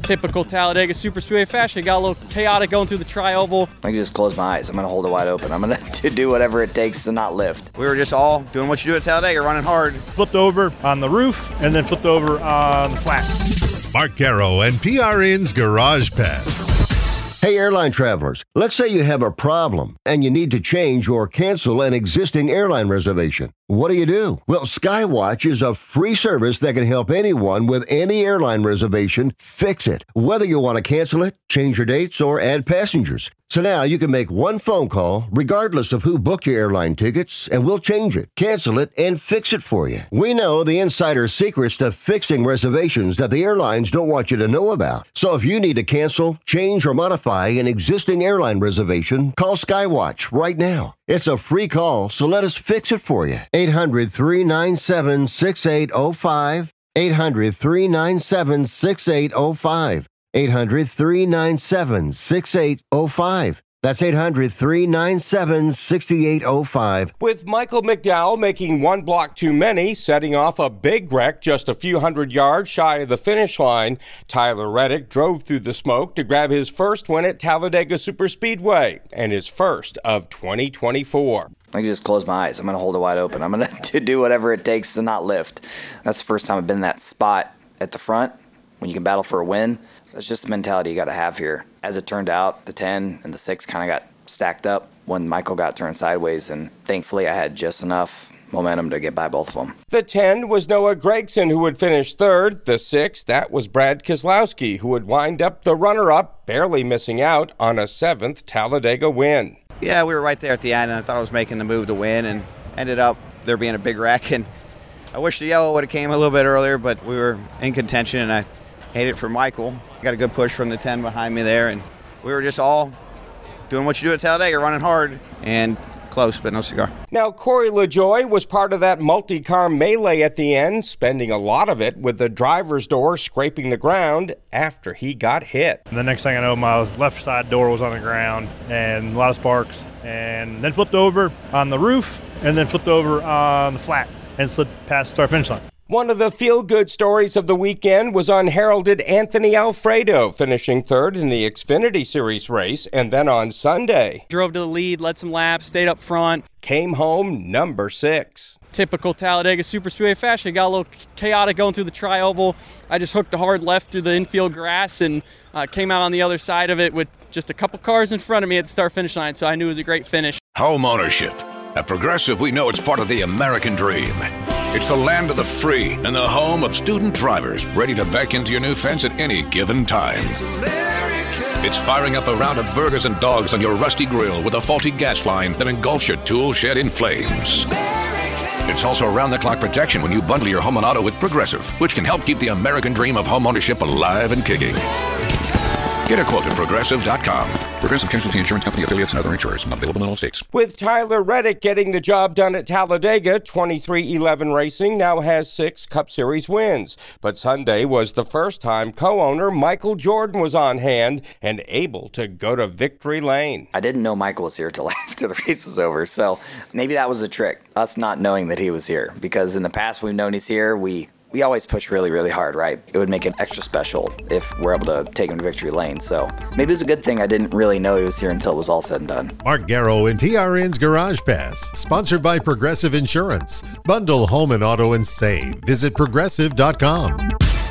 Typical Talladega Superspeedway fashion. Got a little chaotic going through the tri-oval. I can just close my eyes. I'm going to hold it wide open. I'm going to do whatever it takes to not lift. We were just all doing what you do at Talladega, running hard. Flipped over on the roof and then flipped over on the flat. Mark Garrow and PRN's Garage Pass. Hey, airline travelers, let's say you have a problem and you need to change or cancel an existing airline reservation. What do? Well, Skywatch is a free service that can help anyone with any airline reservation fix it, whether you want to cancel it, change your dates, or add passengers. So now you can make one phone call, regardless of who booked your airline tickets, and we'll change it, cancel it, and fix it for you. We know the insider secrets to fixing reservations that the airlines don't want you to know about. So if you need to cancel, change, or modify an existing airline reservation, call Skywatch right now. It's a free call, so let us fix it for you. 800-397-6805. 800-397-6805. 800-397-6805. That's 800-397-6805. With Michael McDowell making one block too many, setting off a big wreck just a few hundred yards shy of the finish line, Tyler Reddick drove through the smoke to grab his first win at Talladega Superspeedway and his first of 2024. I can just close my eyes. I'm going to hold it wide open. I'm going to do whatever it takes to not lift. That's the first time I've been in that spot at the front when you can battle for a win. That's just the mentality you got to have here. As it turned out, the 10 and the 6 kind of got stacked up when Michael got turned sideways, and thankfully I had just enough momentum to get by both of them. The 10 was Noah Gragson, who would finish third. The 6, that was Brad Keselowski, who would wind up the runner-up, barely missing out on a 7th Talladega win. Yeah, we were right there at the end, and I thought I was making the move to win, and ended up there being a big wreck. And I wish the yellow would have came a little bit earlier, but we were in contention, and I hate it for Michael. Got a good push from the 10 behind me there, and we were just all doing what you do at Talladega, running hard, and close, but no cigar. Now, Corey LaJoie was part of that multi-car melee at the end, spending a lot of it with the driver's door scraping the ground after he got hit. And the next thing I know, my left side door was on the ground and a lot of sparks, and then flipped over on the roof and then flipped over on the flat and slid past our finish line. One of the feel-good stories of the weekend was unheralded Anthony Alfredo, finishing third in the Xfinity Series race, and then on Sunday, Drove to the lead, led some laps, stayed up front. came home number 6. Typical Talladega Superspeedway fashion. Got a little chaotic going through the tri-oval. I just hooked a hard left through the infield grass and came out on the other side of it with just a couple cars in front of me at the start-finish line, so I knew it was a great finish. Home ownership. At Progressive, we know it's part of the American dream. It's the land of the free and the home of student drivers ready to back into your new fence at any given time. It's firing up a round of burgers and dogs on your rusty grill with a faulty gas line that engulfs your tool shed in flames. It's also around-the-clock protection when you bundle your home and auto with Progressive, which can help keep the American dream of home ownership alive and kicking. Get a quote at Progressive.com. Progressive Casualty Insurance Company, affiliates, and other insurers. Not available in all states. With Tyler Reddick getting the job done at Talladega, 2311 Racing now has 6 Cup Series wins. But Sunday was the first time co-owner Michael Jordan was on hand and able to go to victory lane. I didn't know Michael was here till after the race was over, so maybe that was a trick, us not knowing that he was here. Because in the past we've known he's here, we always push really, really hard, right? It would make it extra special if we're able to take him to victory lane. So maybe it was a good thing I didn't really know he was here until it was all said and done. Mark Garrow and PRN's Garage Pass, sponsored by Progressive Insurance. Bundle home and auto and save. Visit Progressive.com.